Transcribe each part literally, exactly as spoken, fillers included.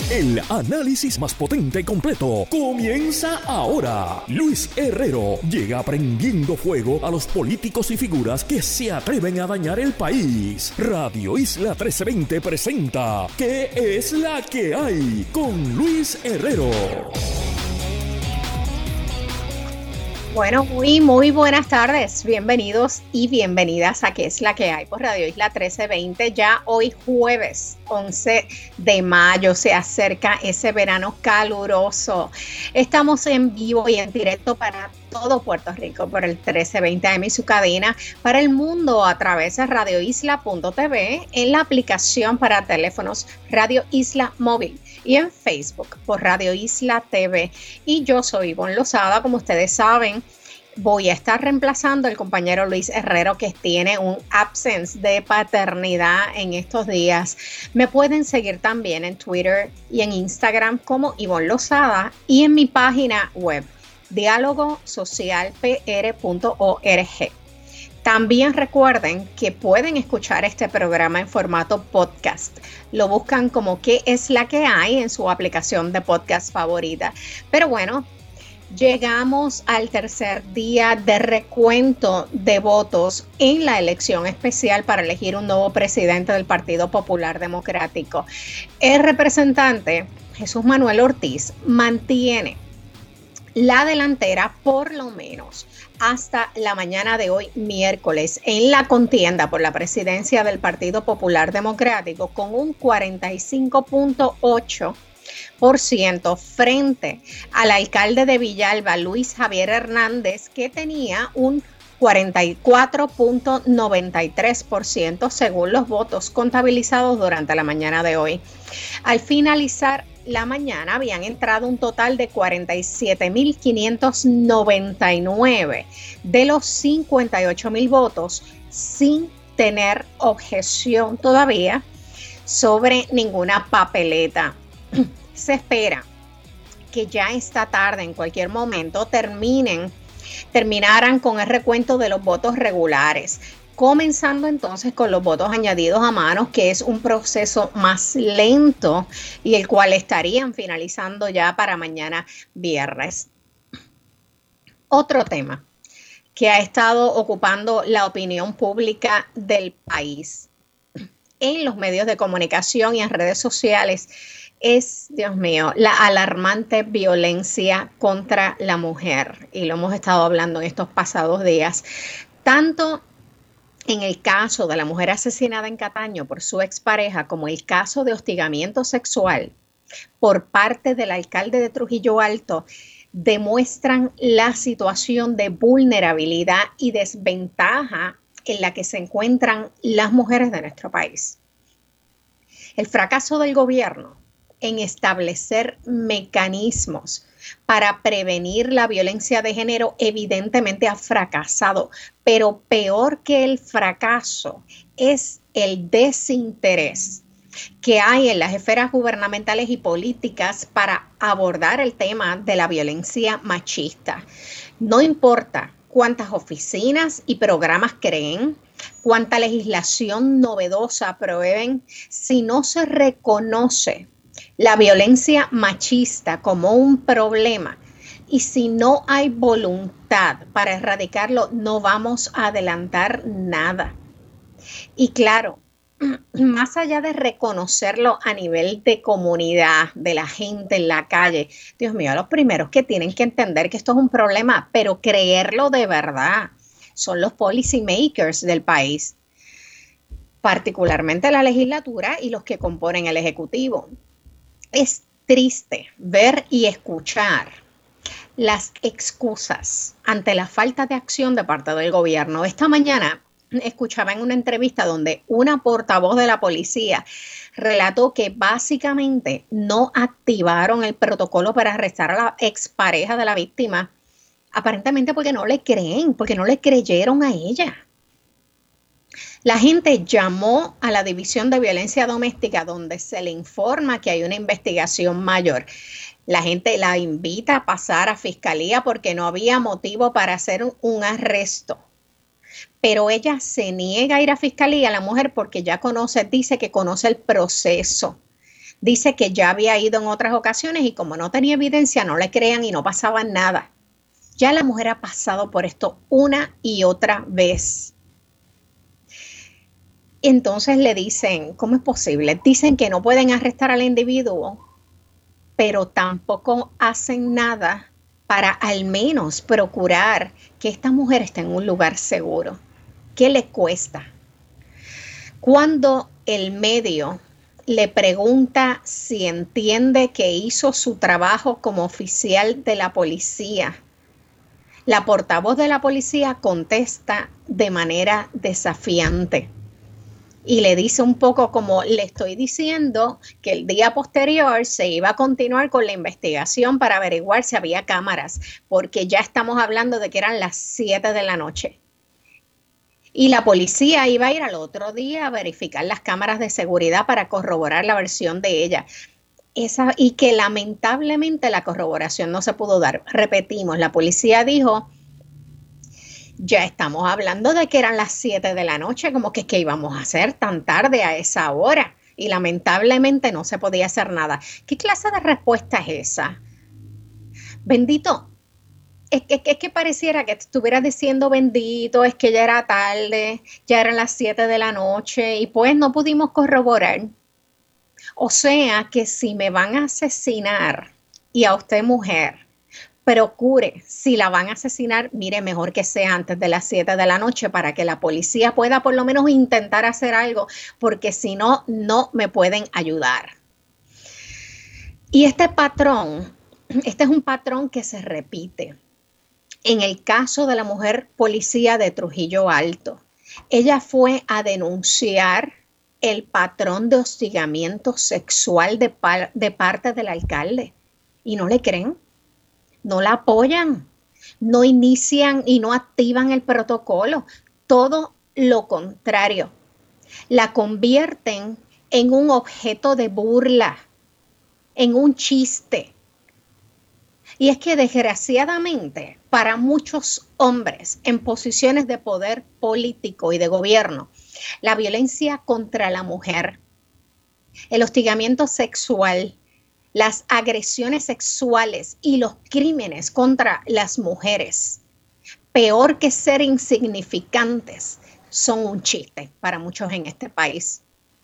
El análisis más potente y completo comienza ahora. Luis Herrero llega prendiendo fuego a los políticos y figuras que se atreven a dañar el país. Radio Isla trece veinte presenta ¿Qué es la que hay? Con Luis Herrero. Bueno, muy, muy buenas tardes. Bienvenidos y bienvenidas a ¿Qué es la que hay? Por Radio Isla trece veinte. Ya hoy jueves once de mayo se acerca ese verano caluroso. Estamos en vivo y en directo para todo Puerto Rico por el trece veinte A M y su cadena para el mundo a través de radio isla punto t v, en la aplicación para teléfonos Radio Isla Móvil y en Facebook por Radio Isla T V. Y yo soy Ivonne Lozada, como ustedes saben. Voy a estar reemplazando al compañero Luis Herrero, que tiene un absence de paternidad en estos días. Me pueden seguir también en Twitter y en Instagram como Ivonne Lozada y en mi página web diálogo social p r punto org. También recuerden que pueden escuchar este programa en formato podcast. Lo buscan como ¿Qué es la que hay? En su aplicación de podcast favorita. Pero bueno, llegamos al tercer día de recuento de votos en la elección especial para elegir un nuevo presidente del Partido Popular Democrático. El representante Jesús Manuel Ortiz mantiene la delantera por lo menos hasta la mañana de hoy, miércoles, en la contienda por la presidencia del Partido Popular Democrático con un cuarenta y cinco punto ocho por ciento frente al alcalde de Villalba, Luis Javier Hernández, que tenía un cuarenta y cuatro punto noventa y tres por ciento según los votos contabilizados durante la mañana de hoy. Al finalizar la mañana habían entrado un total de cuarenta y siete mil quinientos noventa y nueve de los cincuenta y ocho mil votos sin tener objeción todavía sobre ninguna papeleta. Se espera que ya esta tarde, en cualquier momento, terminen, terminaran con el recuento de los votos regulares. Comenzando entonces con los votos añadidos a mano, que es un proceso más lento y el cual estarían finalizando ya para mañana viernes. Otro tema que ha estado ocupando la opinión pública del país en los medios de comunicación y en redes sociales es, Dios mío, la alarmante violencia contra la mujer. Y lo hemos estado hablando en estos pasados días, tanto en el caso de la mujer asesinada en Cataño por su expareja, como el caso de hostigamiento sexual por parte del alcalde de Trujillo Alto, demuestran la situación de vulnerabilidad y desventaja en la que se encuentran las mujeres de nuestro país. El fracaso del gobierno en establecer mecanismos para prevenir la violencia de género evidentemente ha fracasado, pero peor que el fracaso es el desinterés que hay en las esferas gubernamentales y políticas para abordar el tema de la violencia machista. No importa cuántas oficinas y programas creen, cuánta legislación novedosa prueben, si no se reconoce la violencia machista como un problema y si no hay voluntad para erradicarlo, no vamos a adelantar nada. Y claro, más allá de reconocerlo a nivel de comunidad, de la gente en la calle, Dios mío, los primeros que tienen que entender que esto es un problema, pero creerlo de verdad, son los policy makers del país, particularmente la legislatura y los que componen el ejecutivo. Es triste ver y escuchar las excusas ante la falta de acción de parte del gobierno. Esta mañana escuchaba en una entrevista donde una portavoz de la policía relató que básicamente no activaron el protocolo para arrestar a la expareja de la víctima, aparentemente porque no le creen, porque no le creyeron a ella. La gente llamó a la División de Violencia Doméstica, donde se le informa que hay una investigación mayor. La gente la invita a pasar a fiscalía porque no había motivo para hacer un, un arresto. Pero ella se niega a ir a fiscalía, la mujer, porque ya conoce, dice que conoce el proceso Dice que ya había ido en otras ocasiones y como no tenía evidencia, no le creían y no pasaba nada. Ya la mujer ha pasado por esto una y otra vez. Entonces le dicen, ¿cómo es posible? Dicen que no pueden arrestar al individuo, pero tampoco hacen nada para al menos procurar que esta mujer esté en un lugar seguro. ¿Qué le cuesta? Cuando el medio le pregunta si entiende que hizo su trabajo como oficial de la policía, la portavoz de la policía contesta de manera desafiante y le dice un poco como le estoy diciendo que el día posterior se iba a continuar con la investigación para averiguar si había cámaras, porque ya estamos hablando de que eran las siete de la noche. Y la policía iba a ir al otro día a verificar las cámaras de seguridad para corroborar la versión de ella. Esa, y que lamentablemente la corroboración no se pudo dar. Repetimos, la policía dijo, ya estamos hablando de que eran las siete de la noche, como que qué íbamos a hacer tan tarde a esa hora. Y lamentablemente no se podía hacer nada. ¿Qué clase de respuesta es esa? Bendito. Es que, es que pareciera que estuvieras diciendo bendito, es que ya era tarde, ya eran las siete de la noche y pues no pudimos corroborar. O sea que si me van a asesinar y a usted mujer, procure, si la van a asesinar, mire, mejor que sea antes de las siete de la noche para que la policía pueda por lo menos intentar hacer algo, porque si no, no me pueden ayudar. Y este patrón, este es un patrón que se repite. En el caso de la mujer policía de Trujillo Alto, ella fue a denunciar el patrón de hostigamiento sexual de, par de parte del alcalde y no le creen, no la apoyan, no inician y no activan el protocolo, todo lo contrario, la convierten en un objeto de burla, en un chiste. Y es que desgraciadamente para muchos hombres en posiciones de poder político y de gobierno, la violencia contra la mujer, el hostigamiento sexual, las agresiones sexuales y los crímenes contra las mujeres, peor que ser insignificantes, son un chiste para muchos en este país.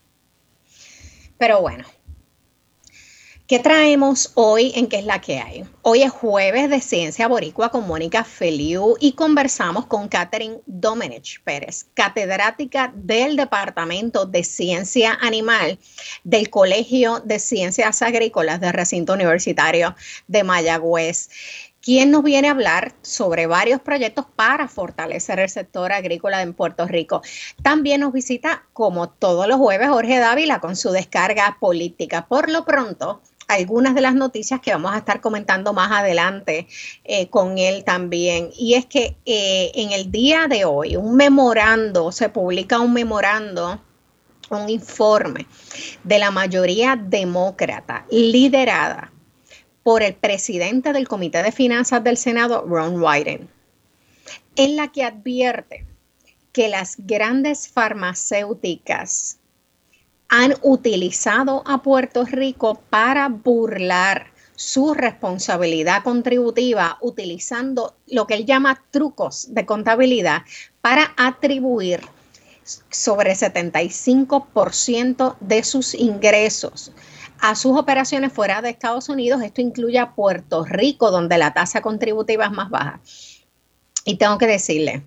Pero bueno. ¿Qué traemos hoy en ¿Qué es la que hay? Hoy es jueves de Ciencia Boricua con Mónica Feliu y conversamos con Catherine Domenech Pérez, catedrática del Departamento de Ciencia Animal del Colegio de Ciencias Agrícolas del Recinto Universitario de Mayagüez, quien nos viene a hablar sobre varios proyectos para fortalecer el sector agrícola en Puerto Rico. También nos visita, como todos los jueves, Jorge Dávila con su descarga política. Por lo pronto, algunas de las noticias que vamos a estar comentando más adelante eh, con él también. Y es que eh, en el día de hoy, un memorando, se publica un memorando, un informe de la mayoría demócrata liderada por el presidente del Comité de Finanzas del Senado, Ron Wyden, en la que advierte que las grandes farmacéuticas han utilizado a Puerto Rico para burlar su responsabilidad contributiva, utilizando lo que él llama trucos de contabilidad para atribuir sobre setenta y cinco por ciento de sus ingresos a sus operaciones fuera de Estados Unidos. Esto incluye a Puerto Rico, donde la tasa contributiva es más baja. Y tengo que decirle,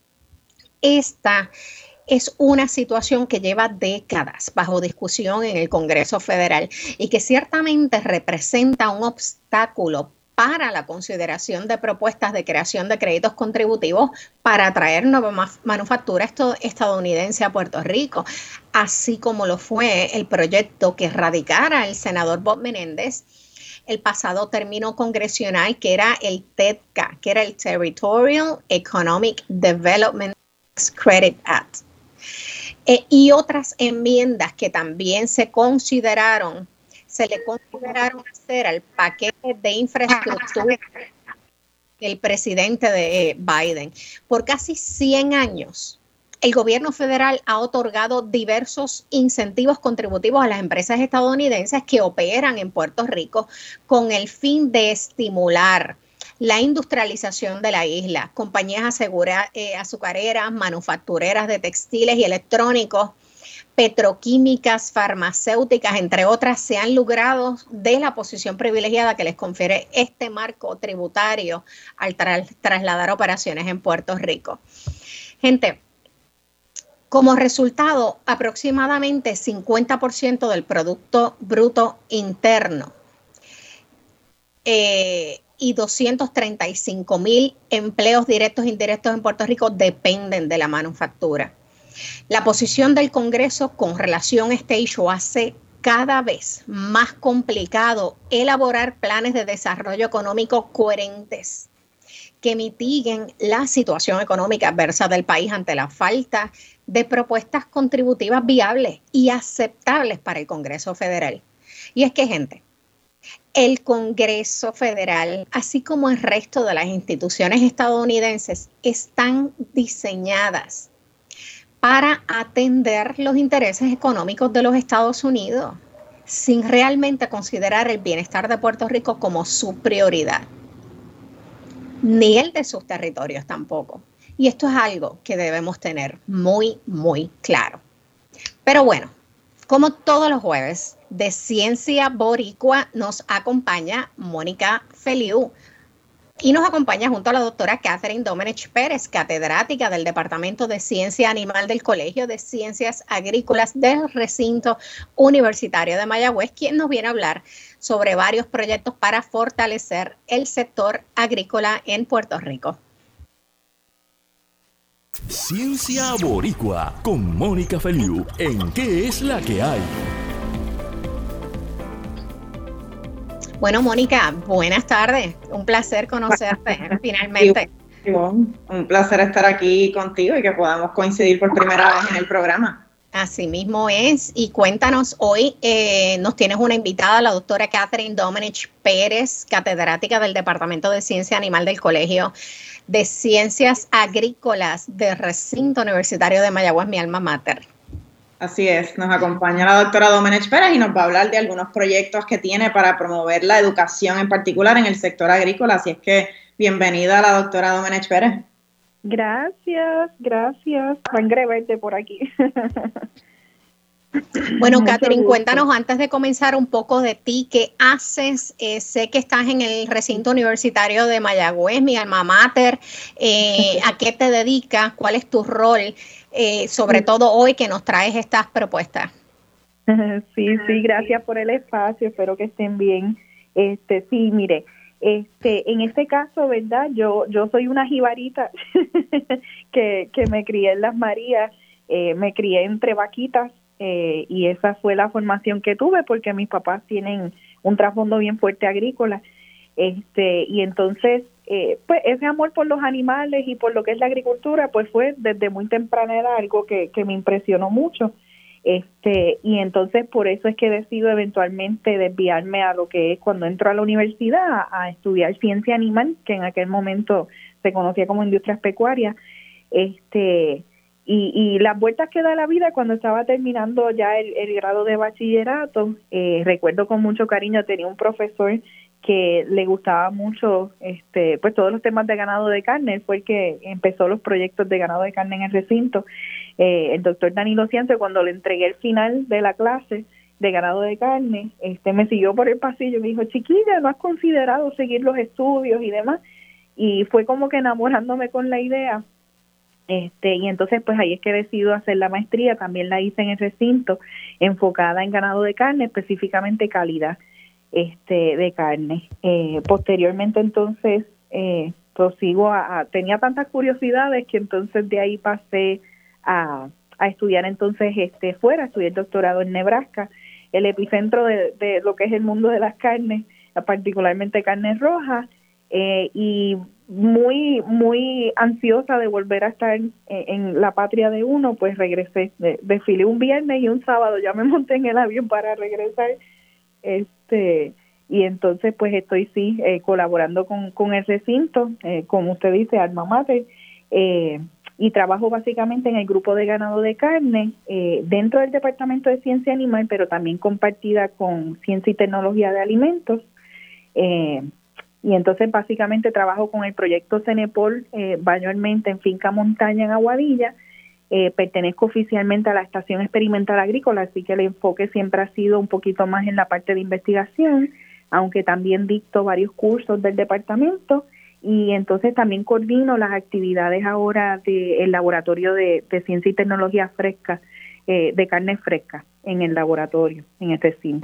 esta es una situación que lleva décadas bajo discusión en el Congreso Federal y que ciertamente representa un obstáculo para la consideración de propuestas de creación de créditos contributivos para atraer nueva manufactura estadounidense a Puerto Rico, así como lo fue el proyecto que radicara el senador Bob Menéndez el pasado término congresional, que era el T E D C A, que era el Territorial Economic Development Credit Act. Eh, y otras enmiendas que también se consideraron, se le consideraron hacer al paquete de infraestructura del presidente de Biden. Por casi cien años, el gobierno federal ha otorgado diversos incentivos contributivos a las empresas estadounidenses que operan en Puerto Rico con el fin de estimular la industrialización de la isla. Compañías asegura, eh, azucareras, manufactureras de textiles y electrónicos, petroquímicas, farmacéuticas, entre otras, se han logrado de la posición privilegiada que les confiere este marco tributario al tra- trasladar operaciones en Puerto Rico. Gente, como resultado, aproximadamente cincuenta por ciento del Producto Bruto Interno eh, y doscientos treinta y cinco mil empleos directos e indirectos en Puerto Rico dependen de la manufactura. La posición del Congreso con relación a este issue hace cada vez más complicado elaborar planes de desarrollo económico coherentes que mitiguen la situación económica adversa del país ante la falta de propuestas contributivas viables y aceptables para el Congreso Federal. Y es que, gente, el Congreso Federal, así como el resto de las instituciones estadounidenses, están diseñadas para atender los intereses económicos de los Estados Unidos, sin realmente considerar el bienestar de Puerto Rico como su prioridad, ni el de sus territorios tampoco. Y esto es algo que debemos tener muy, muy claro. Pero bueno, como todos los jueves, de Ciencia Boricua nos acompaña Mónica Feliu. Y nos acompaña junto a la doctora Catherine Domenech Pérez, catedrática del Departamento de Ciencia Animal del Colegio de Ciencias Agrícolas del Recinto Universitario de Mayagüez, quien nos viene a hablar sobre varios proyectos para fortalecer el sector agrícola en Puerto Rico. Ciencia Boricua con Mónica Feliu en ¿Qué es la que hay? Bueno, Mónica, buenas tardes. Un placer conocerte finalmente. Un placer estar aquí contigo y que podamos coincidir por primera vez en el programa. Así mismo es. Y cuéntanos, hoy eh, nos tienes una invitada, la doctora Catherine Domenech Pérez, catedrática del Departamento de Ciencia Animal del Colegio de Ciencias Agrícolas del Recinto Universitario de Mayagüez, mi alma mater. Así es, nos acompaña la doctora Domenech Pérez y nos va a hablar de algunos proyectos que tiene para promover la educación en particular en el sector agrícola. Así es que bienvenida a la doctora Domenech Pérez. Gracias, gracias. Sangre verde por aquí. Bueno, Catherine, cuéntanos antes de comenzar un poco de ti, ¿qué haces? Eh, sé que estás en el recinto universitario de Mayagüez, mi alma mater. Eh, ¿A qué te dedicas? ¿Cuál es tu rol? Eh, sobre todo hoy que nos traes estas propuestas. Sí, sí, gracias por el espacio, espero que estén bien. Este, sí, mire, este, en este caso, ¿verdad? Yo, yo soy una jibarita que, que me crié en Las Marías, eh, me crié entre vaquitas eh, y esa fue la formación que tuve porque mis papás tienen un trasfondo bien fuerte agrícola. Este, y entonces, eh, pues ese amor por los animales y por lo que es la agricultura, pues fue desde muy temprana edad algo que, que me impresionó mucho. Este, y entonces por eso es que decido eventualmente desviarme a lo que es cuando entro a la universidad a, a estudiar ciencia animal, que en aquel momento se conocía como industrias pecuarias. Este, y, y las vueltas que da la vida cuando estaba terminando ya el, el grado de bachillerato, eh, recuerdo con mucho cariño, tenía un profesor que le gustaba mucho este pues todos los temas de ganado de carne. Él fue el que empezó los proyectos de ganado de carne en el recinto. Eh, el doctor Danilo Ciencio, cuando le entregué el final de la clase de ganado de carne, este me siguió por el pasillo y me dijo, chiquilla, ¿no has considerado seguir los estudios y demás? Y fue como que enamorándome con la idea. Este y entonces pues ahí es que decido hacer la maestría. También la hice en el recinto, enfocada en ganado de carne, específicamente calidad este de carne. Eh, posteriormente entonces eh, prosigo a, a, tenía tantas curiosidades que entonces de ahí pasé a, a estudiar entonces este fuera, estudié el doctorado en Nebraska, el epicentro de, de lo que es el mundo de las carnes, particularmente carnes rojas, eh, y muy muy ansiosa de volver a estar en, en la patria de uno, pues regresé, de, desfilé un viernes y un sábado ya me monté en el avión para regresar. Este y entonces pues estoy sí eh, colaborando con, con el recinto, eh, como usted dice, alma mater, eh, y trabajo básicamente en el grupo de ganado de carne eh, dentro del Departamento de Ciencia Animal, pero también compartida con Ciencia y Tecnología de Alimentos. Eh, y entonces básicamente trabajo con el proyecto Cenepol eh, mayormente en Finca Montaña en Aguadilla. Eh, pertenezco oficialmente a la Estación Experimental Agrícola, así que el enfoque siempre ha sido un poquito más en la parte de investigación, aunque también dicto varios cursos del departamento. Y entonces también coordino las actividades ahora del laboratorio de, de ciencia y tecnología fresca, eh, de carne fresca en el laboratorio, en este cine.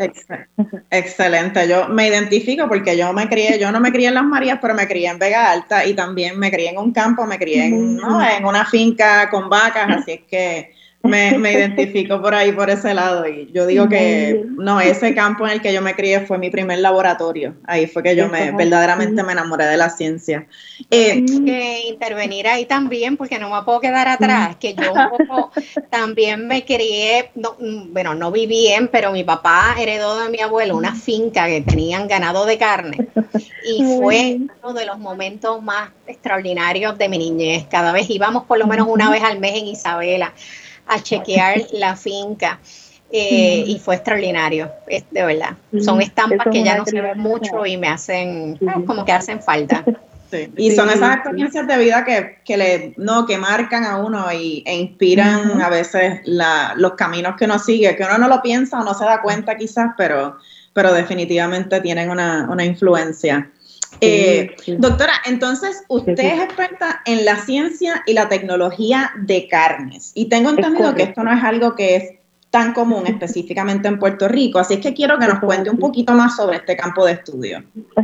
Excelente, yo me identifico porque yo me crié, yo no me crié en Las Marías, pero me crié en Vega Alta y también me crié en un campo, me crié en, ¿no? en una finca con vacas, así es que me, me identifico por ahí, por ese lado, y yo digo que no, ese campo en el que yo me crié fue mi primer laboratorio, ahí fue que yo me verdaderamente me enamoré de la ciencia. Eh, que intervenir ahí también, porque no me puedo quedar atrás, que yo un poco también me crié, no, bueno, no viví en, pero mi papá heredó de mi abuelo una finca que tenían ganado de carne, y fue uno de los momentos más extraordinarios de mi niñez. Cada vez íbamos por lo menos una vez al mes en Isabela a chequear la finca, eh, y fue extraordinario, es, de verdad. Son estampas que ya no se ven mucho y me hacen, eh, como que hacen falta. Sí. Y son esas experiencias de vida que, que le, no, que marcan a uno y, e inspiran uh-huh. a veces la, los caminos que uno sigue, que uno no lo piensa o no se da cuenta quizás, pero, pero definitivamente tienen una, una influencia. Eh, sí, sí. Doctora, entonces usted sí, sí. es experta en la ciencia y la tecnología de carnes, y tengo entendido que esto no es algo que es tan común específicamente en Puerto Rico, así es que quiero que nos cuente un poquito más sobre este campo de estudio.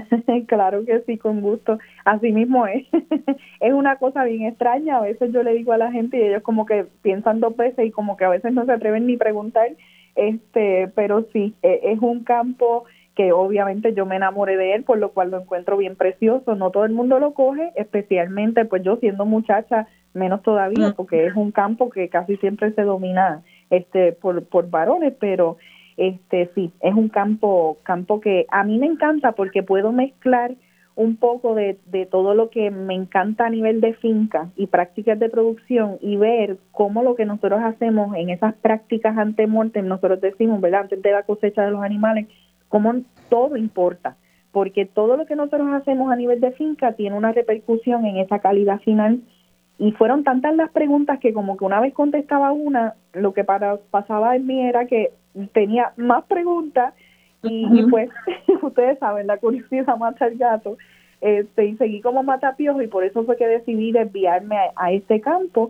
Claro que sí, con gusto. Así mismo es. Es una cosa bien extraña, a veces yo le digo a la gente y ellos como que piensan dos veces y como que a veces no se atreven ni preguntar, este, pero sí, es un campo que obviamente yo me enamoré de él, por lo cual lo encuentro bien precioso. No todo el mundo lo coge, especialmente pues yo siendo muchacha, menos todavía, porque es un campo que casi siempre se domina este por, por varones, pero este sí, es un campo campo que a mí me encanta porque puedo mezclar un poco de, de todo lo que me encanta a nivel de finca y prácticas de producción y ver cómo lo que nosotros hacemos en esas prácticas ante mortem, nosotros decimos, ¿verdad?, antes de la cosecha de los animales, cómo todo importa, porque todo lo que nosotros hacemos a nivel de finca tiene una repercusión en esa calidad final. Y fueron tantas las preguntas que como que una vez contestaba una, lo que para, pasaba en mí era que tenía más preguntas y, uh-huh. y pues ustedes saben, la curiosidad mata al gato, este, y seguí como matapiojos y por eso fue que decidí desviarme a, a este campo.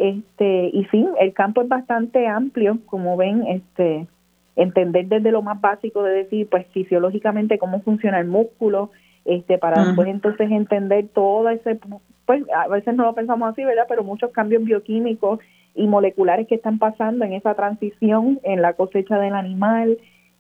Este, y sí, el campo es bastante amplio, como ven, este entender desde lo más básico de decir, pues fisiológicamente cómo funciona el músculo, este para uh-huh. después entonces entender todo ese, pues a veces no lo pensamos así, ¿verdad?, pero muchos cambios bioquímicos y moleculares que están pasando en esa transición en la cosecha del animal,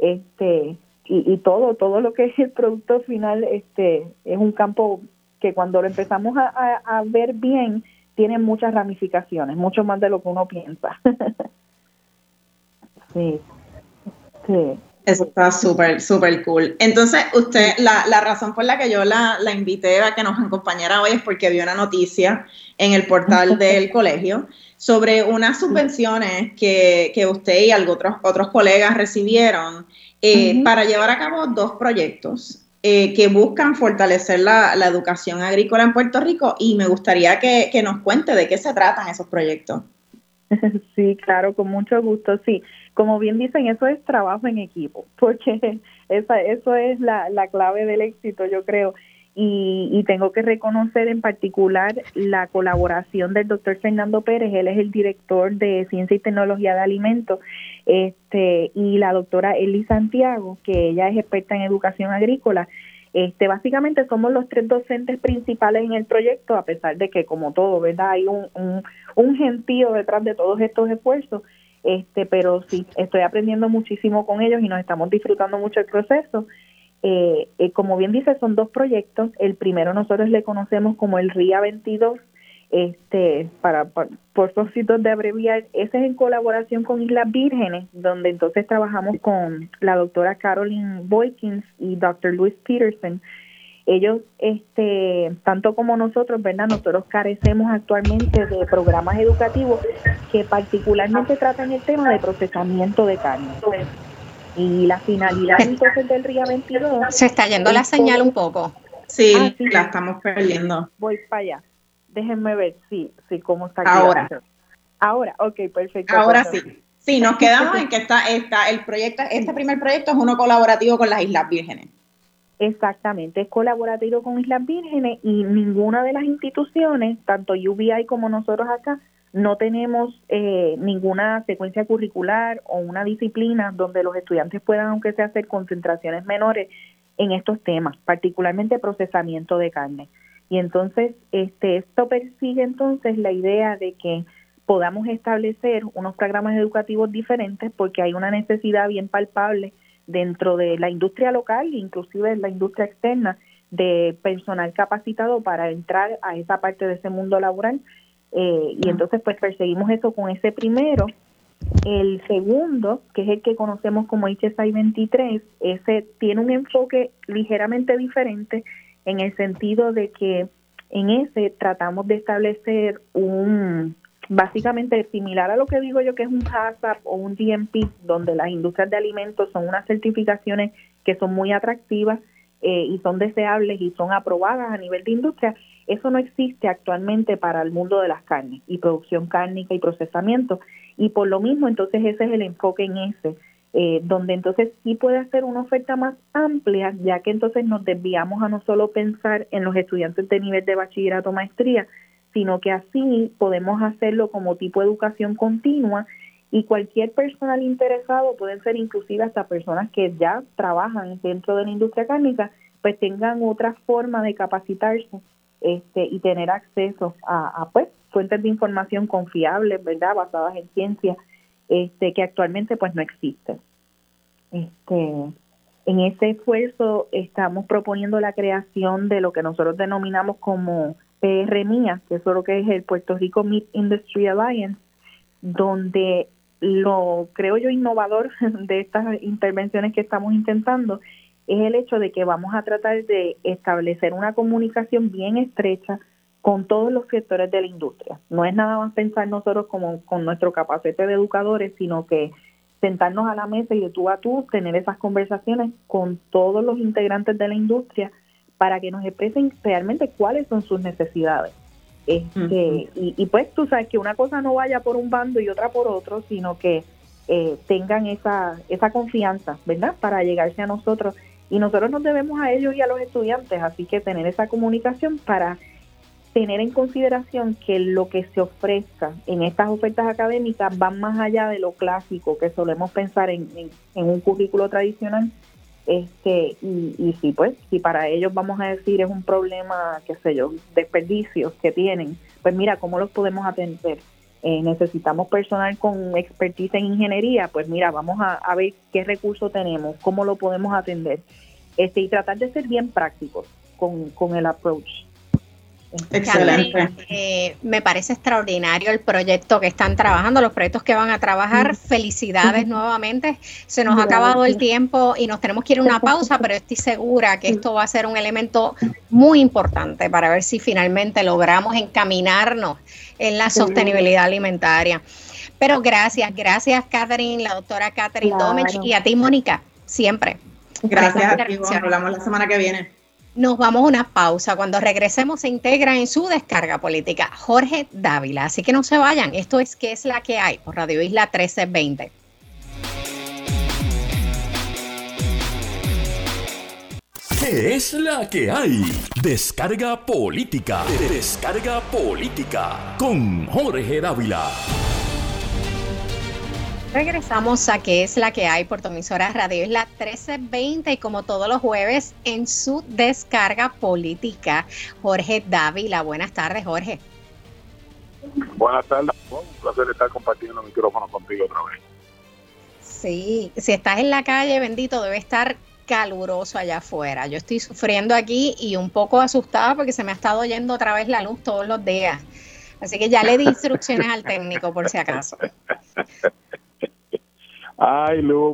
este y, y todo, todo lo que es el producto final, este es un campo que cuando lo empezamos a, a, a ver bien, tiene muchas ramificaciones, mucho más de lo que uno piensa. Sí. Sí. Eso está súper, súper cool. Entonces, usted, la, la razón por la que yo la, la invité a que nos acompañara hoy es porque vi una noticia en el portal del colegio sobre unas subvenciones que, que usted y algo otros, otros colegas recibieron eh, uh-huh. para llevar a cabo dos proyectos eh, que buscan fortalecer la, la educación agrícola en Puerto Rico, y me gustaría que, que nos cuente de qué se tratan esos proyectos. Sí, claro, con mucho gusto, sí. Como bien dicen, eso es trabajo en equipo, porque esa, eso es la, la clave del éxito, yo creo. Y, y tengo que reconocer en particular la colaboración del doctor Fernando Pérez, él es el director de Ciencia y Tecnología de Alimentos, este, y la doctora Eli Santiago, que ella es experta en educación agrícola. Este, básicamente somos los tres docentes principales en el proyecto, a pesar de que, como todo, ¿verdad?, hay un, un, un gentío detrás de todos estos esfuerzos. Este, pero sí, estoy aprendiendo muchísimo con ellos y nos estamos disfrutando mucho el proceso. Eh, eh, como bien dice, son dos proyectos. El primero nosotros le conocemos como el R I A veintidós, este, para, para por propósitos de abreviar. Ese es en colaboración con Islas Vírgenes, donde entonces trabajamos con la doctora Caroline Boykins y doctor Louis Peterson. Ellos, este, tanto como nosotros, ¿verdad? Nosotros carecemos actualmente de programas educativos que particularmente tratan el tema de procesamiento de carne. Y la finalidad entonces del R I A veintidós... Se está yendo la señal un poco. Sí, ah, sí, la estamos perdiendo. Voy para allá. Déjenme ver si, si cómo está aquí. Ahora. Ahora, ok, perfecto. Ahora perfecto. sí. Sí, nos quedamos en que está, está el proyecto, este primer proyecto es uno colaborativo con las Islas Vírgenes. Exactamente, es colaborativo con Islas Vírgenes y ninguna de las instituciones, tanto U B I como nosotros acá, no tenemos eh, ninguna secuencia curricular o una disciplina donde los estudiantes puedan, aunque sea, hacer concentraciones menores en estos temas, particularmente procesamiento de carne. Y entonces, este, esto persigue entonces la idea de que podamos establecer unos programas educativos diferentes porque hay una necesidad bien palpable dentro de la industria local, inclusive la industria externa, de personal capacitado para entrar a esa parte de ese mundo laboral. Eh, y entonces pues perseguimos eso con ese primero. El segundo, que es el que conocemos como H S I veintitrés, ese tiene un enfoque ligeramente diferente en el sentido de que en ese tratamos de establecer un, básicamente similar a lo que digo yo que es un HACCP o un D M P, donde las industrias de alimentos son unas certificaciones que son muy atractivas eh, y son deseables y son aprobadas a nivel de industria. Eso no existe actualmente para el mundo de las carnes y producción cárnica y procesamiento. Y por lo mismo, entonces ese es el enfoque en ese, eh, donde entonces sí puede hacer una oferta más amplia, ya que entonces nos desviamos a no solo pensar en los estudiantes de nivel de bachillerato o maestría, sino que así podemos hacerlo como tipo de educación continua y cualquier personal interesado, pueden ser inclusive hasta personas que ya trabajan dentro de la industria cárnica, pues tengan otra forma de capacitarse este, y tener acceso a, a pues fuentes de información confiables, ¿verdad?, basadas en ciencia, este, que actualmente pues no existen. Este, en ese esfuerzo estamos proponiendo la creación de lo que nosotros denominamos como P R M I A, que es lo que es el Puerto Rico Meat Industry Alliance, donde lo creo yo innovador de estas intervenciones que estamos intentando es el hecho de que vamos a tratar de establecer una comunicación bien estrecha con todos los sectores de la industria. No es nada más pensar nosotros como con nuestro capacete de educadores, sino que sentarnos a la mesa y de tú a tú tener esas conversaciones con todos los integrantes de la industria para que nos expresen realmente cuáles son sus necesidades. Este, uh-huh. y, y pues tú sabes que una cosa no vaya por un bando y otra por otro, sino que eh, tengan esa, esa confianza, ¿verdad?, para llegarse a nosotros. Y nosotros nos debemos a ellos y a los estudiantes, así que tener esa comunicación para tener en consideración que lo que se ofrezca en estas ofertas académicas va más allá de lo clásico que solemos pensar en, en, en un currículo tradicional. Este, y, y si pues, si para ellos vamos a decir es un problema, qué sé yo, desperdicios que tienen, pues mira, ¿cómo los podemos atender? Eh, necesitamos personal con expertise en ingeniería, pues mira, vamos a, a ver qué recursos tenemos, cómo lo podemos atender, este, y tratar de ser bien prácticos con, con el approach. Excelente. Catherine, eh, me parece extraordinario el proyecto que están trabajando, los proyectos que van a trabajar. Felicidades uh-huh. nuevamente. Se nos Gracias. ha acabado el tiempo y nos tenemos que ir a una pausa, pero estoy segura que esto va a ser un elemento muy importante para ver si finalmente logramos encaminarnos en la sostenibilidad alimentaria. Pero gracias, gracias Catherine, la doctora Catherine claro. Domech, y a ti, Mónica, siempre. Gracias a ti, bueno, hablamos la semana que viene. Nos vamos a una pausa. Cuando regresemos se integra en su descarga política Jorge Dávila. Así que no se vayan. Esto es ¿Qué es la que hay? Por Radio Isla trece veinte. ¿Qué es la que hay? Descarga política. Descarga política con Jorge Dávila. Regresamos a ¿Qué es la que hay? Por tu emisora Radio Isla trece veinte y como todos los jueves en su descarga política, Jorge Dávila. Buenas tardes, Jorge. Buenas tardes, un placer estar compartiendo el micrófono contigo otra vez. Sí, si estás en la calle, bendito, debe estar caluroso allá afuera. Yo estoy sufriendo aquí y un poco asustada porque se me ha estado yendo otra vez la luz todos los días. Así que ya le di instrucciones al técnico por si acaso. Ay, Luma,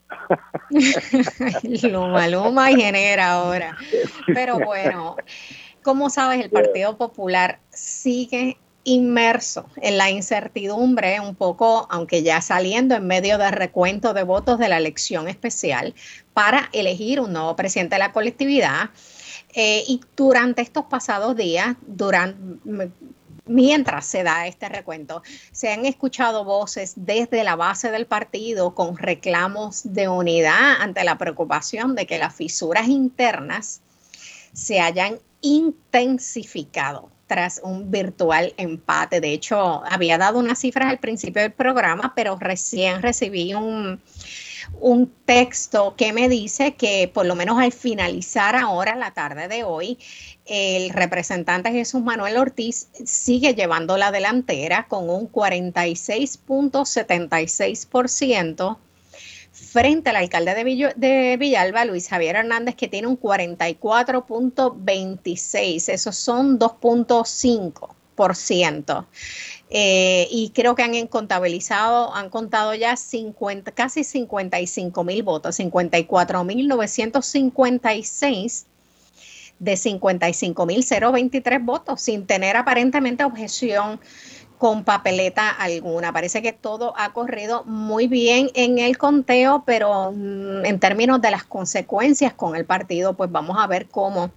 Luma, Luma y genera ahora. Pero bueno, como sabes, el Partido Popular sigue inmerso en la incertidumbre, un poco, aunque ya saliendo en medio del recuento de votos de la elección especial para elegir un nuevo presidente de la colectividad. Eh, y durante estos pasados días, durante, mientras se da este recuento, se han escuchado voces desde la base del partido con reclamos de unidad ante la preocupación de que las fisuras internas se hayan intensificado tras un virtual empate. De hecho, había dado unas cifras al principio del programa, pero recién recibí un, un texto que me dice que por lo menos al finalizar ahora la tarde de hoy, el representante Jesús Manuel Ortiz sigue llevando la delantera con un cuarenta y seis punto setenta y seis por ciento frente al alcalde de, Vill- de Villalba, Luis Javier Hernández, que tiene un cuarenta y cuatro punto veintiséis. Esos son dos punto cinco por ciento. Eh, y creo que han contabilizado, han contado ya cincuenta, casi cincuenta y cinco mil votos, cincuenta y cuatro mil novecientos cincuenta y seis de cincuenta y cinco mil veintitrés votos, sin tener aparentemente objeción con papeleta alguna. Parece que todo ha corrido muy bien en el conteo, pero mm, en términos de las consecuencias con el partido, pues vamos a ver cómo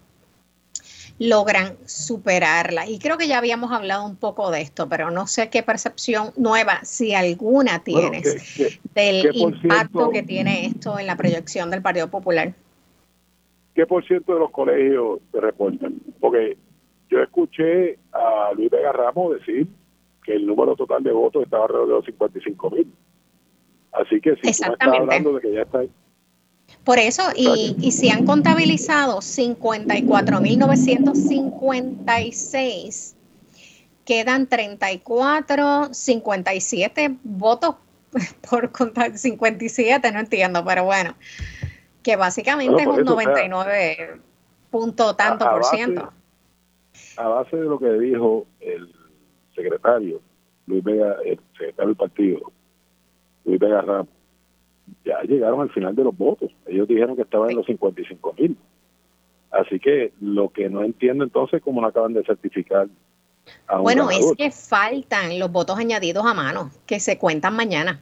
logran superarla. Y creo que ya habíamos hablado un poco de esto, pero no sé qué percepción nueva, si alguna tienes, bueno, ¿qué, qué, del qué impacto ciento, que tiene esto en la proyección del Partido Popular. ¿Qué por ciento de los colegios te reportan? Porque yo escuché a Luis Vega Ramos decir que el número total de votos estaba alrededor de los cincuenta y cinco mil. Así que si tú me estás hablando de que ya está ahí. Por eso, y, y si han contabilizado cincuenta y cuatro mil novecientos cincuenta y seis, quedan treinta y cuatro, cincuenta y siete votos por contar, cincuenta y siete, no entiendo, pero bueno, que básicamente bueno, es un eso, noventa y nueve o sea, punto tanto a, a por base, ciento. A base de lo que dijo el secretario, Luis Vega, el secretario del partido, Luis Vega Ramos, ya llegaron al final de los votos. Ellos dijeron que estaban sí. en los cincuenta y cinco mil. Así que lo que no entiendo entonces es cómo no acaban de certificar a un Bueno, ganador. Es que faltan los votos añadidos a mano, que se cuentan mañana.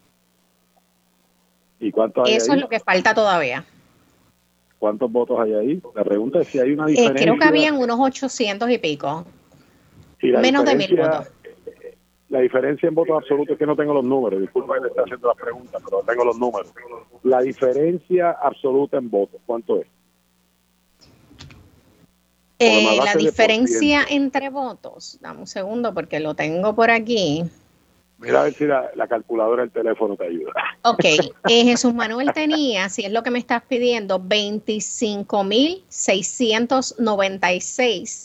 ¿Y cuántos hay Eso ahí? Es lo que falta todavía. ¿Cuántos votos hay ahí? La pregunta es si hay una diferencia. Eh, creo que habían unos ochocientos y pico. Y menos de mil votos. La diferencia en votos absolutos es que no tengo los números. Disculpa que te esté haciendo las preguntas, pero no tengo los números. La diferencia absoluta en votos, ¿cuánto es? Eh, la diferencia entre votos, dame un segundo porque lo tengo por aquí. Mira a ver si la, la calculadora del teléfono te ayuda. Ok, eh, Jesús Manuel tenía, si es lo que me estás pidiendo, veinticinco mil seiscientos noventa y seis.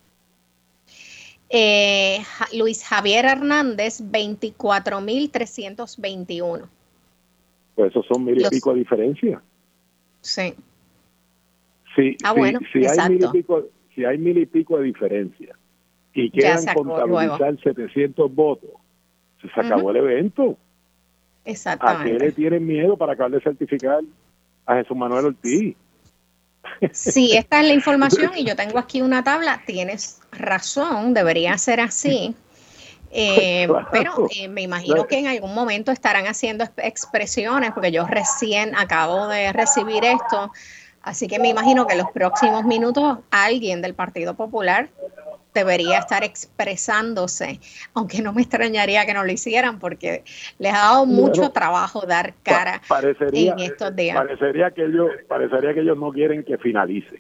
Eh, Luis Javier Hernández, veinticuatro mil trescientos veintiuno. Pues esos son mil y Los, pico de diferencia. Sí. Sí, ah, sí, bueno, si exacto. Hay mil y pico, si hay mil y pico de diferencia y quedan contabilizar setecientos votos, se acabó uh-huh. el evento. Exactamente. ¿A qué le tienen miedo para acabar de certificar a Jesús Manuel Ortiz? Sí, esta es la información y yo tengo aquí una tabla. Tienes razón, debería ser así. Eh, claro. Pero eh, me imagino claro. que en algún momento estarán haciendo expresiones, porque yo recién acabo de recibir esto. Así que me imagino que en los próximos minutos alguien del Partido Popular debería estar expresándose, aunque no me extrañaría que no lo hicieran, porque les ha dado mucho bueno, trabajo dar cara en estos días. Parecería que ellos, parecería que ellos no quieren que finalice.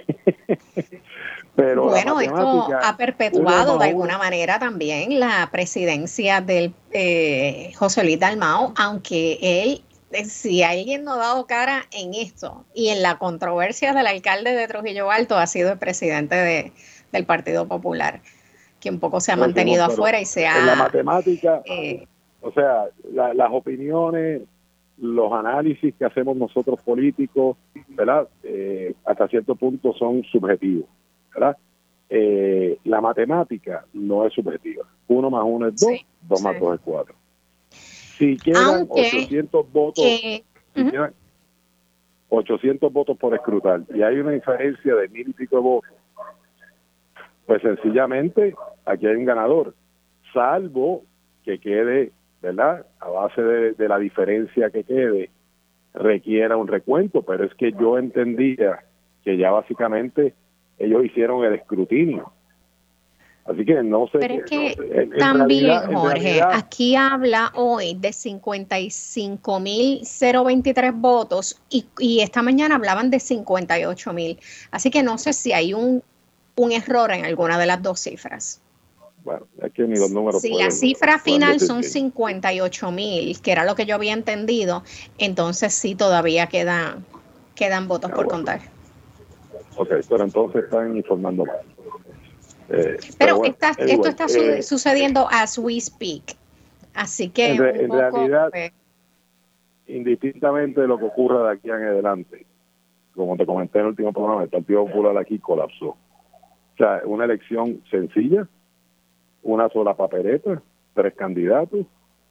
Pero bueno, esto ha perpetuado de alguna manera también la presidencia del eh, José Luis Dalmau, aunque él, si alguien no ha dado cara en esto y en la controversia del alcalde de Trujillo Alto, ha sido el presidente de del Partido Popular, que un poco se ha mantenido no, afuera y se ha... En la matemática, eh, o sea, la, las opiniones, los análisis que hacemos nosotros políticos, ¿verdad? Eh, hasta cierto punto son subjetivos, ¿verdad? Eh, la matemática no es subjetiva. Uno más uno es dos, sí, dos sí. más dos es cuatro. Si quedan Aunque, ochocientos votos... Eh, y Uh-huh. quedan ochocientos votos por escrutar, y hay una diferencia de mil y pico de votos, pues sencillamente aquí hay un ganador, salvo que quede, ¿verdad?, a base de, de la diferencia que quede, requiera un recuento, pero es que yo entendía que ya básicamente ellos hicieron el escrutinio. Así que no sé. Pero es que no sé, en, también, en realidad, en Jorge, realidad, aquí habla hoy de cincuenta y cinco mil veintitrés votos y, y esta mañana hablaban de cincuenta y ocho mil. Así que no sé si hay un, un error en alguna de las dos cifras. Bueno, es que ni los números Si pueden, la cifra pueden final decir son que- cincuenta y ocho mil, que era lo que yo había entendido, entonces sí todavía quedan, quedan votos Ah, por bueno. contar. Ok, pero entonces están informando mal. Eh, Pero pero bueno, está, anyway, esto está su- eh, sucediendo as we speak. Así que En, re- un en poco, realidad, pues, indistintamente de lo que ocurra de aquí en adelante, como te comenté en el último programa, el Partido Popular aquí colapsó. O sea, una elección sencilla, una sola papeleta, tres candidatos.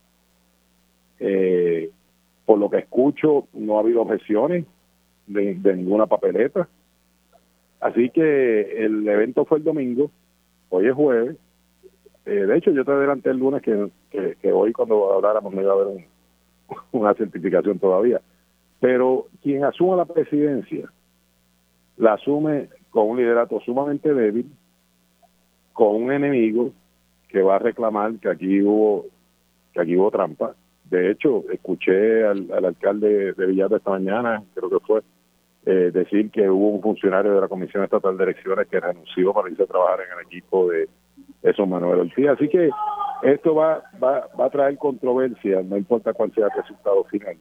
Eh, por lo que escucho, no ha habido objeciones de, de ninguna papeleta. Así que el evento fue el domingo, hoy es jueves. Eh, de hecho, yo te adelanté el lunes que, que, que hoy cuando habláramos no iba a haber un, una certificación todavía. Pero quien asuma la presidencia, la asume con un liderato sumamente débil, con un enemigo que va a reclamar que aquí hubo que aquí hubo trampa. De hecho, escuché al, al alcalde de Villalba esta mañana, creo que fue, eh, decir que hubo un funcionario de la Comisión Estatal de Elecciones que renunció para irse a trabajar en el equipo de eso, Manuel Ortiz. Así que esto va, va, va a traer controversia, no importa cuál sea el resultado final.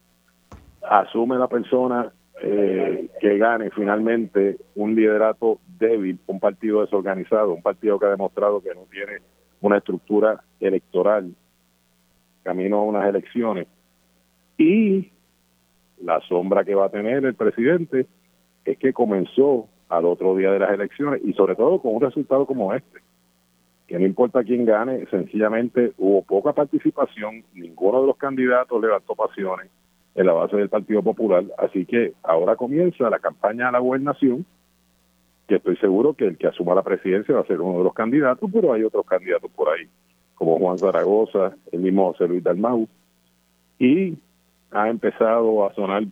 Asume la persona eh, que gane finalmente un liderato débil, un partido desorganizado, un partido que ha demostrado que no tiene una estructura electoral camino a unas elecciones, y la sombra que va a tener el presidente es que comenzó al otro día de las elecciones, y sobre todo con un resultado como este, que no importa quién gane, sencillamente hubo poca participación, ninguno de los candidatos levantó pasiones en la base del Partido Popular, así que ahora comienza la campaña a la gobernación, que estoy seguro que el que asuma la presidencia va a ser uno de los candidatos, pero hay otros candidatos por ahí, como Juan Zaragoza, el mismo José Luis Dalmau, y ha empezado a sonar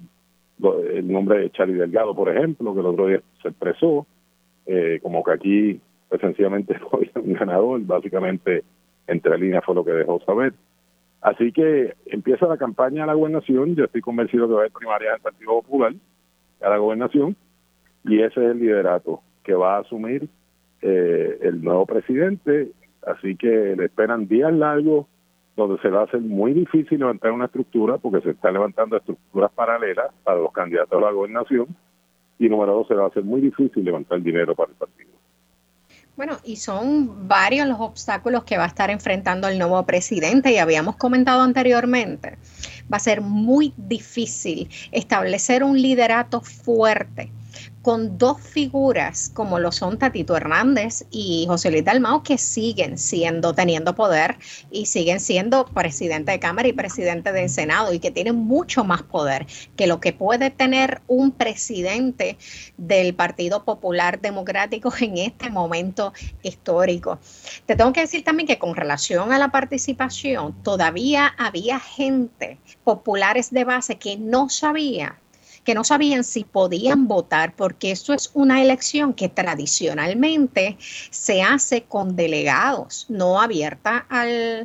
el nombre de Charlie Delgado, por ejemplo, que el otro día se expresó, eh, como que aquí pues, sencillamente no había un ganador, básicamente entre líneas fue lo que dejó saber. Así que empieza la campaña a la gobernación, yo estoy convencido que va a haber primarias del Partido Popular a la gobernación, y ese es el liderato que va a asumir eh, el nuevo presidente. Así que le esperan días largos donde se va a hacer muy difícil levantar una estructura, porque se están levantando estructuras paralelas para los candidatos a la gobernación, y número dos, se va a hacer muy difícil levantar dinero para el partido. bueno, y son varios los obstáculos que va a estar enfrentando el nuevo presidente, y habíamos comentado anteriormente, va a ser muy difícil establecer un liderato fuerte con dos figuras como lo son Tatito Hernández y José Luis Dalmau, que siguen siendo, teniendo poder y siguen siendo presidente de Cámara y presidente del Senado, y que tienen mucho más poder que lo que puede tener un presidente del Partido Popular Democrático en este momento histórico. Te tengo que decir también que con relación a la participación, todavía había gente, populares de base, que no sabía que no sabían si podían votar, porque esto es una elección que tradicionalmente se hace con delegados, no abierta al,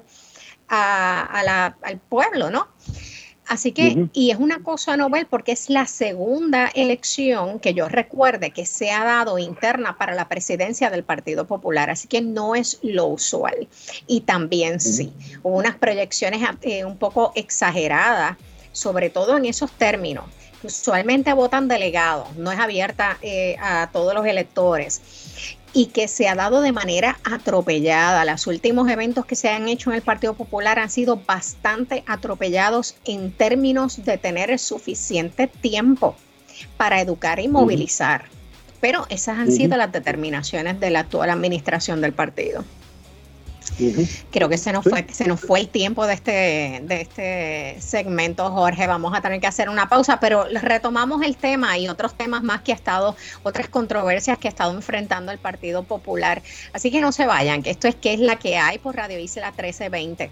a, a la, al pueblo, ¿no? Así que, uh-huh. y es una cosa novel porque es la segunda elección que yo recuerde que se ha dado interna para la presidencia del Partido Popular, así que no es lo usual. Y también uh-huh. sí, hubo unas proyecciones eh, un poco exageradas, sobre todo en esos términos. Usualmente votan delegados, no es abierta eh, a todos los electores, y que se ha dado de manera atropellada. Los últimos eventos que se han hecho en el Partido Popular han sido bastante atropellados en términos de tener el suficiente tiempo para educar y movilizar. Uh-huh. Pero esas han uh-huh. sido las determinaciones de la actual administración del partido. Uh-huh. Creo que se nos fue, se nos fue el tiempo de este, de este segmento, Jorge. Vamos a tener que hacer una pausa, pero retomamos el tema y otros temas más que ha estado, otras controversias que ha estado enfrentando el Partido Popular. Así que no se vayan, que esto es ¿Qué es la que hay? Por Radio Isla trece veinte.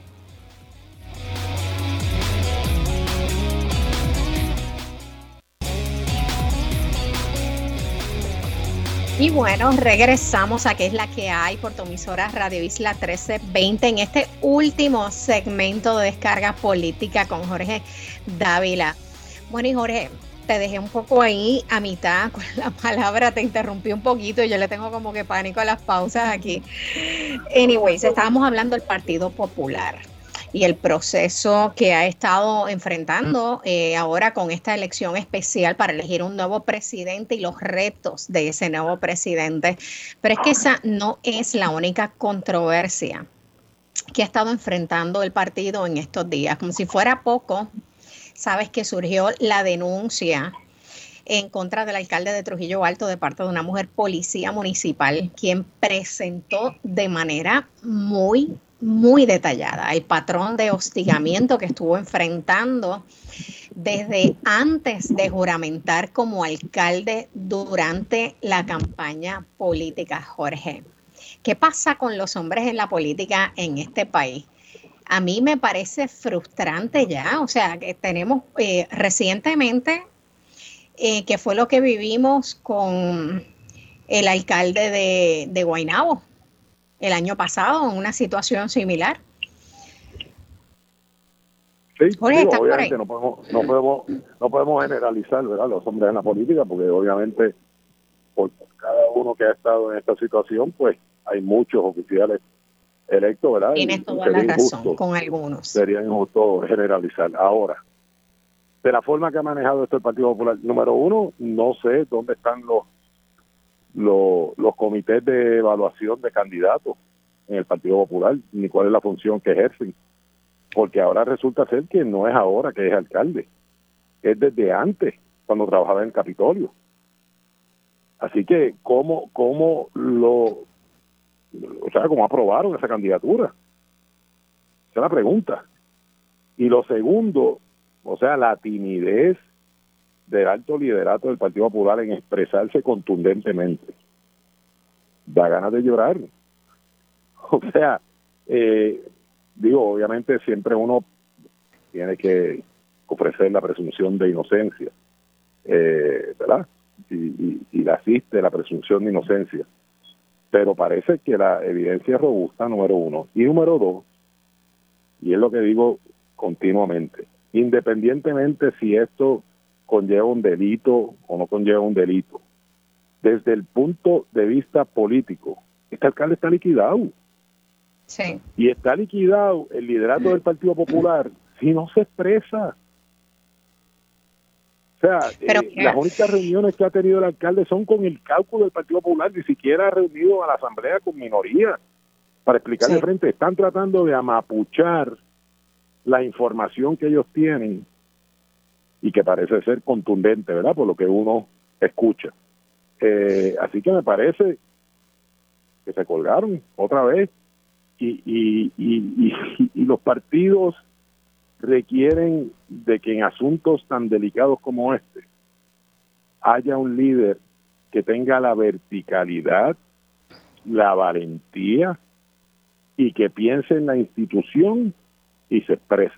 Y bueno, regresamos a ¿Qué es la que hay? Por tu emisora Radio Isla trece veinte en este último segmento de Descarga Política con Jorge Dávila. Bueno, y Jorge, te dejé un poco ahí a mitad con la palabra, te interrumpí un poquito, yo le tengo como que pánico a las pausas aquí. Anyways, estábamos hablando del Partido Popular y el proceso que ha estado enfrentando eh, ahora con esta elección especial para elegir un nuevo presidente y los retos de ese nuevo presidente. Pero es que esa no es la única controversia que ha estado enfrentando el partido en estos días. Como si fuera poco, sabes que surgió la denuncia en contra del alcalde de Trujillo Alto de parte de una mujer policía municipal, quien presentó de manera muy muy detallada el patrón de hostigamiento que estuvo enfrentando desde antes de juramentar como alcalde durante la campaña política. Jorge, ¿qué pasa con los hombres en la política en este país? A mí me parece frustrante ya, o sea, que tenemos eh, recientemente, eh, que fue lo que vivimos con el alcalde de, de Guaynabo, el año pasado, en una situación similar. Sí, Jorge, digo, obviamente no podemos, no podemos, no podemos generalizar, ¿verdad?, los hombres en la política, porque obviamente por cada uno que ha estado en esta situación, pues hay muchos oficiales electos, ¿verdad? Tienes toda la razón, con algunos. Sería injusto generalizar. Ahora, de la forma que ha manejado esto el Partido Popular, número uno, no sé dónde están los Los, los comités de evaluación de candidatos en el Partido Popular, ni cuál es la función que ejercen, porque ahora resulta ser que no es ahora que es alcalde, es desde antes, cuando trabajaba en el Capitolio. Así que, ¿cómo, cómo lo, o sea, cómo aprobaron esa candidatura? Esa es la pregunta. Y lo segundo, o sea, la timidez del alto liderato del Partido Popular en expresarse contundentemente. Da ganas de llorar. O sea, eh, digo, obviamente siempre uno tiene que ofrecer la presunción de inocencia, eh, ¿verdad? Y, y, y la asiste la presunción de inocencia. Pero parece que la evidencia es robusta, número uno. Y número dos, y es lo que digo continuamente, independientemente si esto conlleva un delito o no conlleva un delito, desde el punto de vista político, este alcalde está liquidado. Sí. Y está liquidado el liderato del Partido Popular si no se expresa. O sea, Pero, eh, las únicas reuniones que ha tenido el alcalde son con el cálculo del Partido Popular, ni siquiera ha reunido a la asamblea con minoría para explicarle sí. frente. Están tratando de amapuchar la información que ellos tienen y que parece ser contundente, ¿verdad?, por lo que uno escucha. Eh, así que me parece que se colgaron otra vez y, y, y, y, y los partidos requieren de que en asuntos tan delicados como este haya un líder que tenga la verticalidad, la valentía y que piense en la institución y se exprese.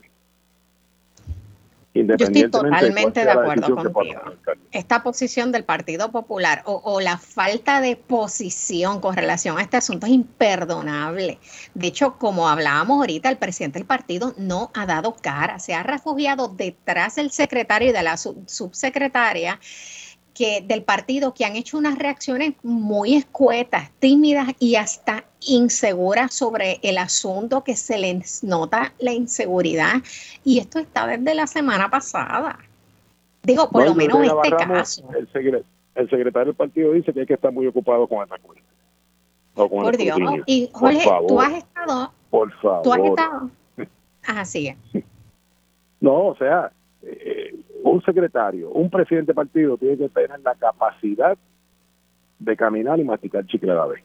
Yo estoy totalmente de acuerdo contigo. Esta posición del Partido Popular o, o la falta de posición con relación a este asunto es imperdonable. De hecho, como hablábamos ahorita, el presidente del partido no ha dado cara, se ha refugiado detrás del secretario y de la sub subsecretaria que del partido, que han hecho unas reacciones muy escuetas, tímidas y hasta inseguras sobre el asunto, que se les nota la inseguridad. Y esto está desde la semana pasada. Digo, por no, lo menos este Ramos, caso. El, secre el secretario del partido dice que hay que estar muy ocupado con esta cuenta. No con por Dios. Y Jorge, favor, tú has estado... Por favor. Tú has estado... Ajá, sigue. No, o sea... Eh, un secretario, un presidente de partido tiene que tener la capacidad de caminar y masticar chicle a la vez.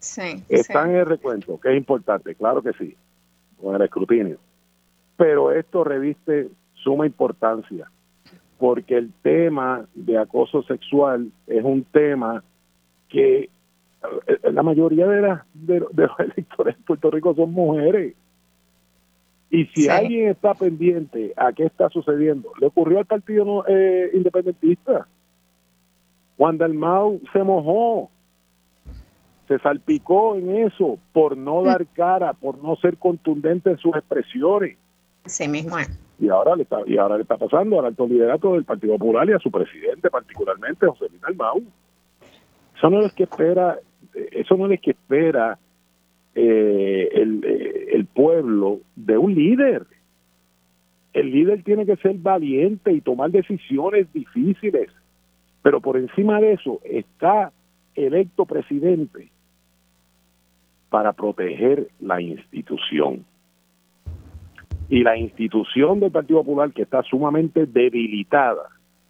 Sí, Están sí. en el recuento, que es importante, claro que sí, con el escrutinio. Pero esto reviste suma importancia, porque el tema de acoso sexual es un tema que la mayoría de, la, de, de los electores de Puerto Rico son mujeres. Y si Sí. alguien está pendiente a qué está sucediendo, le ocurrió al Partido eh, Independentista. Juan Dalmau se mojó, se salpicó en eso por no dar cara, por no ser contundente en sus expresiones. Sí mismo es. Y ahora le está, y ahora le está pasando al alto liderato del Partido Popular y a su presidente, particularmente José Luis Dalmau. Eso no es que espera, eso no es que espera eh, el, eh, el pueblo de un líder. El líder tiene que ser valiente y tomar decisiones difíciles, pero por encima de eso está electo presidente para proteger la institución. Y la institución del Partido Popular, que está sumamente debilitada,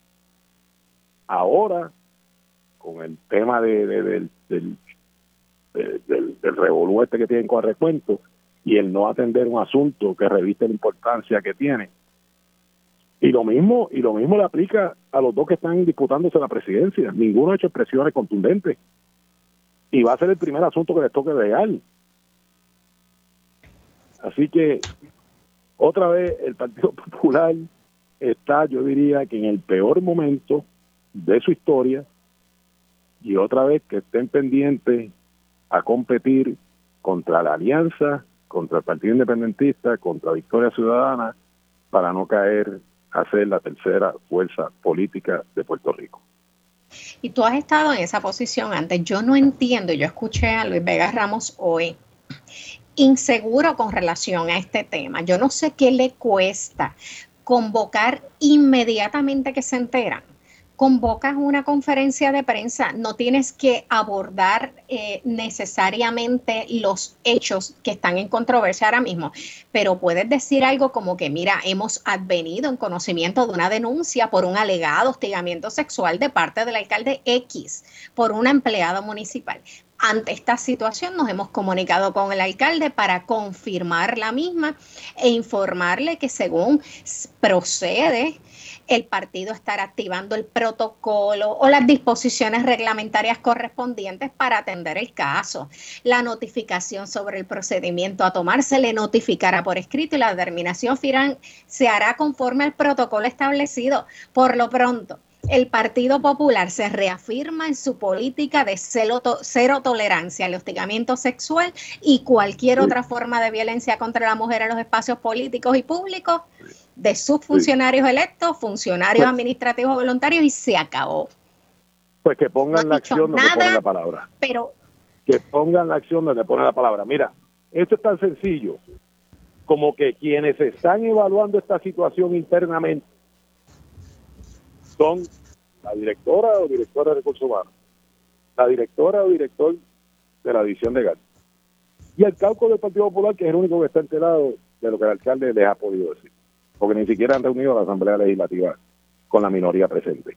ahora, con el tema de, de, de, del, de, del, del revolú este que tienen con el recuento, y el no atender un asunto que reviste la importancia que tiene. Y lo mismo, y lo mismo le aplica a los dos que están disputándose la presidencia. Ninguno ha hecho expresiones contundentes. Y va a ser el primer asunto que les toque bregar. Así que, otra vez, el Partido Popular está, yo diría, que en el peor momento de su historia, y otra vez que estén pendientes a competir contra la Alianza, contra el Partido Independentista, contra Victoria Ciudadana, para no caer a ser la tercera fuerza política de Puerto Rico. Y tú has estado en esa posición antes. Yo no entiendo, yo escuché a Luis Vega Ramos hoy, inseguro con relación a este tema. Yo no sé qué le cuesta convocar inmediatamente que se enteran. Convocas una conferencia de prensa, no tienes que abordar eh, necesariamente los hechos que están en controversia ahora mismo, pero puedes decir algo como que, mira, hemos advenido en conocimiento de una denuncia por un alegado hostigamiento sexual de parte del alcalde X por una empleada municipal. Ante esta situación nos hemos comunicado con el alcalde para confirmar la misma e informarle que según procede, el partido estará activando el protocolo o las disposiciones reglamentarias correspondientes para atender el caso. La notificación sobre el procedimiento a tomar se le notificará por escrito y la determinación final se hará conforme al protocolo establecido. Por lo pronto, el Partido Popular se reafirma en su política de cero, to- cero tolerancia al hostigamiento sexual y cualquier Sí. otra forma de violencia contra la mujer en los espacios políticos y públicos de sus funcionarios sí. electos, funcionarios pues, administrativos voluntarios, y se acabó. Pues que pongan no la acción donde nada, ponen la palabra. Pero que pongan la acción donde ponen la palabra. Mira, esto es tan sencillo como que quienes están evaluando esta situación internamente son la directora o directora de Recursos Humanos, la directora o director de la División Legal, y el caucus del Partido Popular, que es el único que está enterado de lo que el alcalde les ha podido decir, porque ni siquiera han reunido a la Asamblea Legislativa con la minoría presente.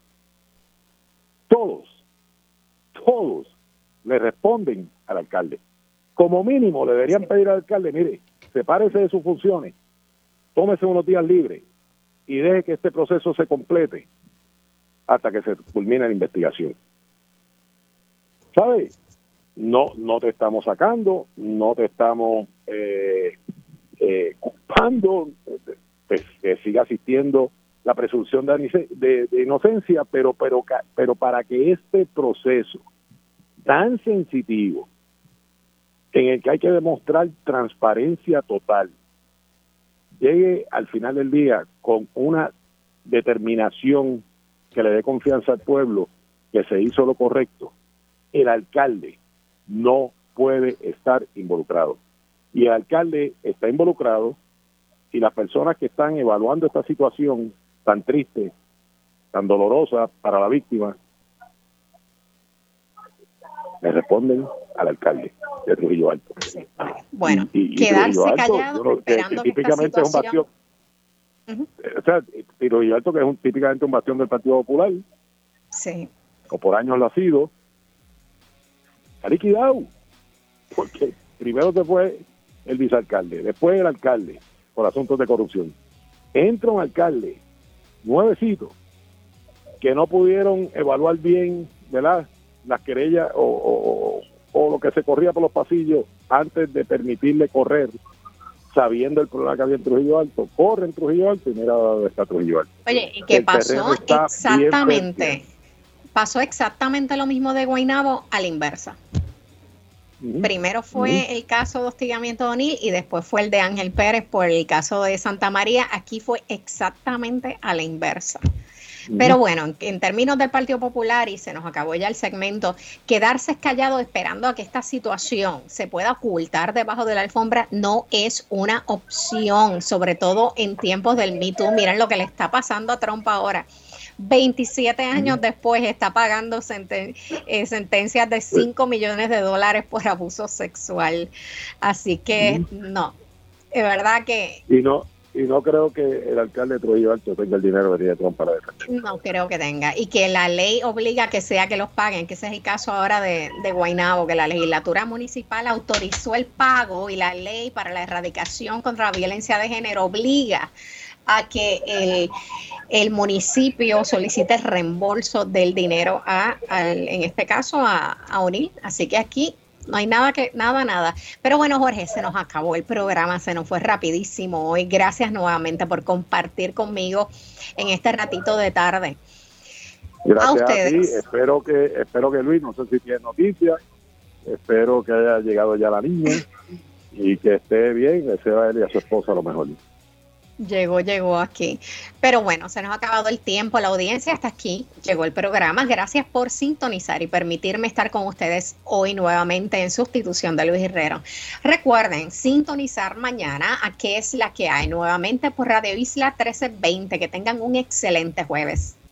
Todos, todos le responden al alcalde. Como mínimo le deberían pedir al alcalde, mire, sepárese de sus funciones, tómese unos días libres y deje que este proceso se complete hasta que se culmine la investigación. ¿Sabes? No, no te estamos sacando, no te estamos eh, eh, culpando, pues, que siga asistiendo la presunción de, de, de inocencia, pero, pero, pero para que este proceso tan sensitivo, en el que hay que demostrar transparencia total, llegue al final del día con una determinación que le dé confianza al pueblo que se hizo lo correcto, el alcalde no puede estar involucrado. Y el alcalde está involucrado y las personas que están evaluando esta situación tan triste, tan dolorosa para la víctima, le responden al alcalde de Trujillo Alto. Sí. Bueno, y, y, quedarse Alto, callado no, esperando que, que típicamente que esta situación... es un bastión, uh-huh. o sea, Trujillo Alto, que es un, típicamente un bastión del Partido Popular, sí, o por años lo ha sido, está liquidado. porque primero se fue el vicealcalde, después el alcalde, por asuntos de corrupción. Entra un alcalde, nuevecito, que no pudieron evaluar bien, ¿verdad?, las querellas o, o, o lo que se corría por los pasillos antes de permitirle correr, sabiendo el problema que había en Trujillo Alto. Corre en Trujillo Alto y mira dónde está Trujillo Alto. Oye, ¿y qué El pasó? Exactamente. bien Pasó exactamente lo mismo de Guaynabo a la inversa. Uh-huh. Primero fue uh-huh. el caso de hostigamiento de O'Neill y después fue el de Ángel Pérez por el caso de Santa María. Aquí fue exactamente a la inversa. Uh-huh. Pero bueno, en, en términos del Partido Popular, y se nos acabó ya el segmento, quedarse callado esperando a que esta situación se pueda ocultar debajo de la alfombra no es una opción, sobre todo en tiempos del Me Too. Miren lo que le está pasando a Trump ahora. veintisiete años después está pagando senten- eh, sentencias de cinco millones de dólares por abuso sexual. Así que no, es verdad que... Y no y no creo que el alcalde de Trujillo Alto tenga el dinero de Trump para defender. No creo que tenga. Y que la ley obliga a que sea que los paguen, que ese es el caso ahora de, de Guaynabo, que la legislatura municipal autorizó el pago y la ley para la erradicación contra la violencia de género obliga a que el, el municipio solicite el reembolso del dinero a, a en este caso a, a O'Neill. Así que aquí no hay nada que, nada, nada. Pero bueno, Jorge, se nos acabó el programa, se nos fue rapidísimo hoy. Gracias nuevamente por compartir conmigo en este ratito de tarde. Gracias a ustedes. A ti. Espero que, espero que Luis, no sé si tiene noticias, espero que haya llegado ya la niña y que esté bien, deseo a él y a su esposa lo mejor. Llegó, llegó aquí. Pero bueno, se nos ha acabado el tiempo, la audiencia hasta aquí, llegó el programa. Gracias por sintonizar y permitirme estar con ustedes hoy nuevamente en sustitución de Luis Herrero. Recuerden sintonizar mañana a ¿Qué es la que hay? Nuevamente por Radio Isla trece veinte. Que tengan un excelente jueves.